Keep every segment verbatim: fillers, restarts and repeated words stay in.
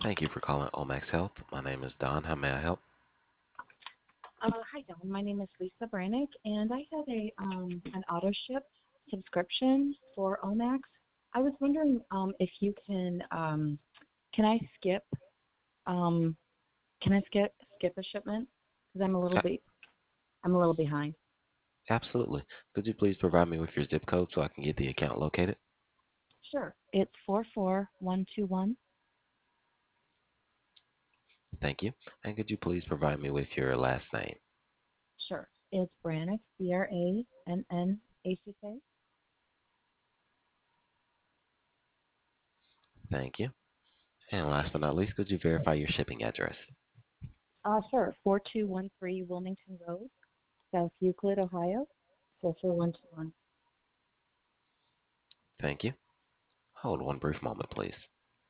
Thank you for calling Omax Health. My name is Don. How may I help? Uh, hi, Don. My name is Lisa Brannick, and I have a um, an auto ship subscription for Omax. I was wondering um, if you can um, can I skip um, can I skip skip a shipment because I'm a little A- bit I'm a little behind. Absolutely. Could you please provide me with your zip code so I can get the account located? Sure. It's four four one two one. Thank you. And could you please provide me with your last name? Sure. It's Brannick, B R A N N A C K. Thank you. And last but not least, could you verify your shipping address? Uh, sure. Four two one three Wilmington Road, South Euclid, Ohio. Four four one two one. Thank you. Hold one brief moment, please.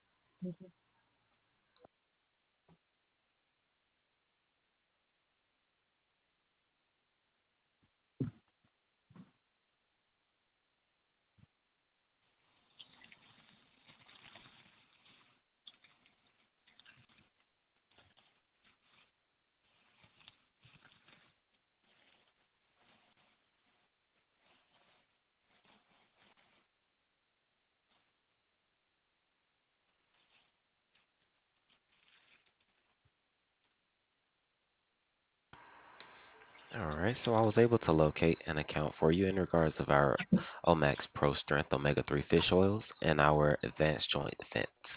All right, so I was able to locate an account for you in regards of our Omax Pro Strength Omega three fish oils and our Advanced Joint Defense.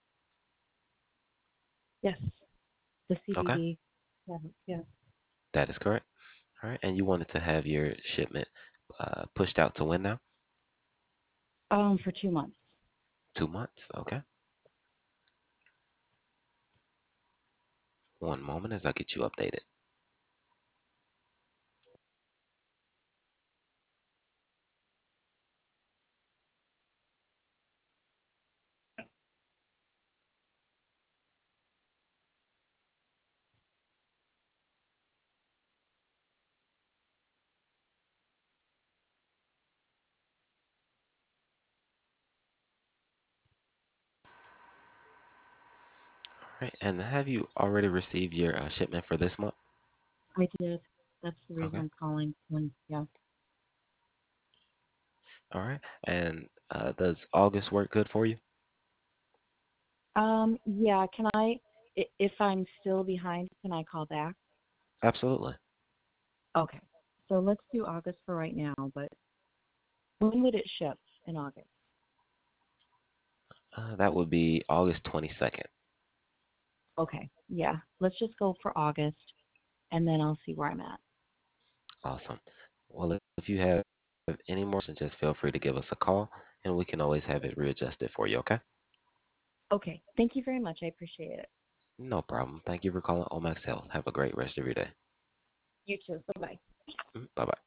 Yes. The Okay, C B D. Yeah. Yeah. that is correct. All right, and you wanted to have your shipment uh, pushed out to when now? Um, for two months. Two months. Okay. One moment as I get you updated. All right, and have you already received your uh, shipment for this month? I did. That's the reason Okay. I'm calling. When, yeah. All right. And uh, does August work good for you? Um, yeah. Can I, i- if I'm still behind, can I call back? Absolutely. Okay. So let's do August for right now. But when would it ship in August? Uh, that would be August twenty-second. Okay. Yeah. Let's just go for August, and then I'll see where I'm at. Awesome. Well, if you have any more questions, just feel free to give us a call and we can always have it readjusted for you, okay? Okay. Thank you very much. I appreciate it. No problem. Thank you for calling Omax Health. Have a great rest of your day. You too. Bye bye. Bye bye.